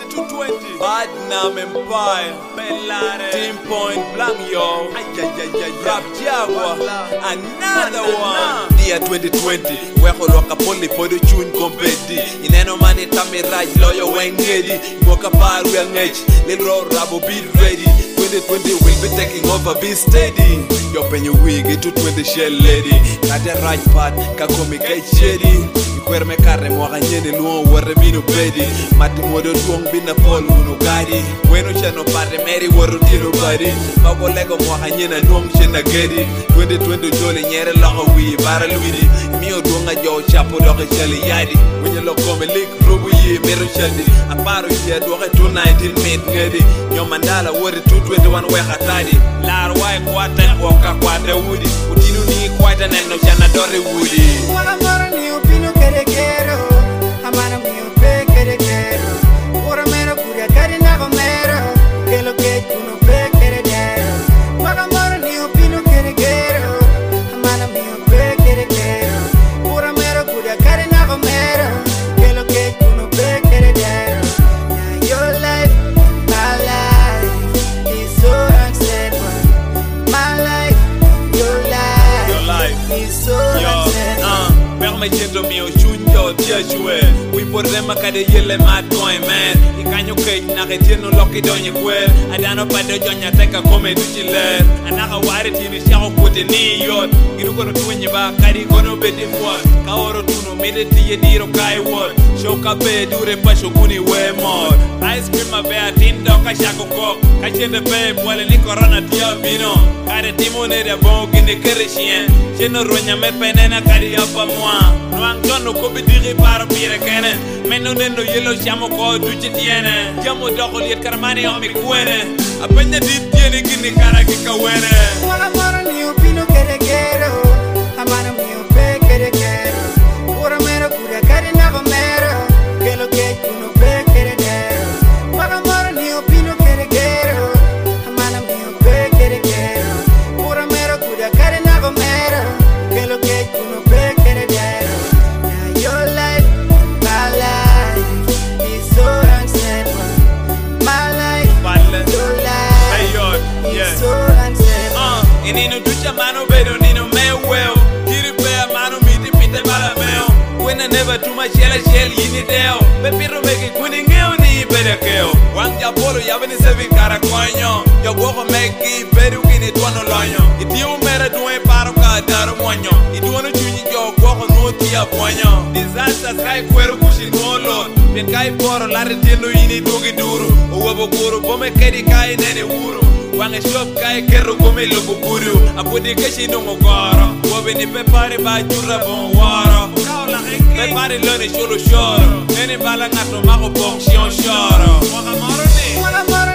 220 Badnam Empire Pelare Team Point Blanc yo Rap Jaguar Another one Year 2020 Weko loka poli podo tune competi Ineno mani tami raj lawyer wengedi Moka paru yang edge Lil roll rabo beat ready 2020 will be taking over, be steady. Yo penye wigi 220 shell lady. Kade right part, kakomi kai shady. Ikwerme kare mwaka nyeni luon ware binu pedi. Mati modo tuong bina pol uno gadi. Weno chano pare meri waru tino badi. Bako lego mwaka nyena nuong shena gedi. 2020 joli nyere loko wii bara luidi. Mio duonga jo chapo loke sheli yadi. Wenye lokome lik rubu yi mero shadi. Aparo yi duoke 219 mid ngedi. Nyo mandala wari 221 weka tadi. Lar wai kwata waka kwata wudi. Utinu ni kwata neno chana dore wudi. Wala mara ni upino kere kero. Amana mi upe kere kero. Ora mero kuria kari nago mero. Kelo ke kuno pe kere dero. Wala mara ni upino kere kero. Amana mi upe kere kero. Ora mero kuria kari nago mero. Kelo ke kuno pe kere dero. Now your life, my life is so unstable. My life, your life is so unstable. Me jendo mi o chunjo tia chue we por them kade yele mad coin man ikanyo ke na ke tieno loki donye kwel adano pade jonya teka come duchile anaka wari tini shako kote ni yot iru kono twenye ba kadi kono bedi mwa ka oro tuno mede tie diro kai wot shoka be dure pa shokuni we more ice cream a be atindo ka shako ko ka chende be wale ni corona tia vino kade timone de bon gine kere chien cheno ronya me penena kadi apa moi Noang jono ko bidiri para pire kene Meno nendo yelo shamo ko duchi tiene Jamo doko liet karamani o mi kuene Apenya dit tiene gini kara kika wene Wala mara ni upino kere kero Amana mi upe kere kero Ora mero kuria kari nago mero Kelo ke kuno pe kere dero Wala mara ni upino kere kero Amana mi upe kere kero Ora mero kuria kari nago mero Kelo ke kuno pe kere dero Nino ducha mano pero nino me well Kiri pea mano miti pite bala meo When I never do my shell yini deo Pepiro meki kuni ngeo ni bede keo Wang ya polo ya veni sevi kara coño Yo woko meki peru kini tuano loño Iti umere duwe paro ka daro moño Itu wano chunyi yo woko nuti ya poño Disasters kai kwero kushi ngolo Pien kai poro lare tiendo yini dugi duru Uwebo guru bome kedi kai nene uru Wange shop kai kero come lobo buru Apodi keshi nungo goro Wobe ni pepare ba jura bon waro Pepare lone sholo shoro Nene bala ngato mako bong shion shoro Waka maro ni